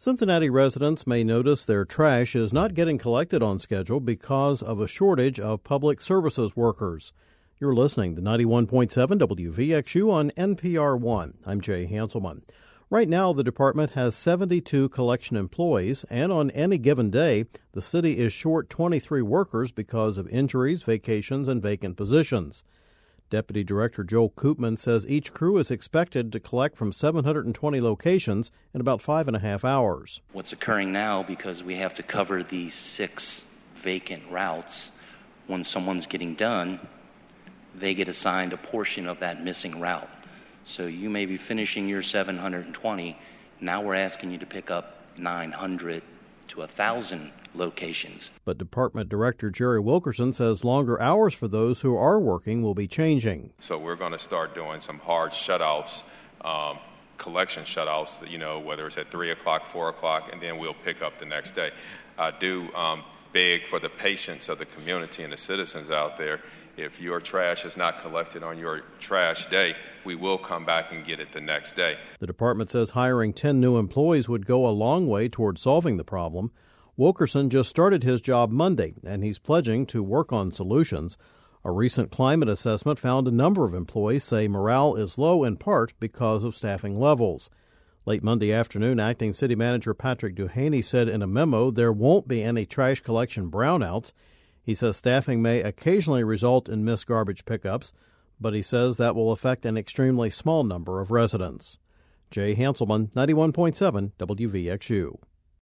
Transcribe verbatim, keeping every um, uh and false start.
Cincinnati residents may notice their trash is not getting collected on schedule because of a shortage of public services workers. You're listening to ninety-one point seven W V X U on N P R one. I'm Jay Hanselman. Right now, the department has seventy-two collection employees, and on any given day, the city is short twenty-three workers because of injuries, vacations, and vacant positions. Deputy Director Joel Koopman says each crew is expected to collect from seven hundred twenty locations in about five and a half hours. What's occurring now, because we have to cover these six vacant routes, when someone's getting done, they get assigned a portion of that missing route. So you may be finishing your seven hundred twenty. Now we're asking you to pick up nine hundred to one thousand locations. But Department Director Jerry Wilkerson says longer hours for those who are working will be changing. So we're going to start doing some hard shut-offs, um, collection shut-offs, you know, whether it's at three o'clock, four o'clock, and then we'll pick up the next day. I do um, beg for the patience of the community and the citizens out there. If your trash is not collected on your trash day, we will come back and get it the next day. The department says hiring ten new employees would go a long way toward solving the problem. Wilkerson just started his job Monday, and he's pledging to work on solutions. A recent climate assessment found a number of employees say morale is low in part because of staffing levels. Late Monday afternoon, Acting City Manager Patrick Duhaney said in a memo there won't be any trash collection brownouts. He says staffing may occasionally result in missed garbage pickups, but he says that will affect an extremely small number of residents. Jay Hanselman, ninety-one point seven W V X U.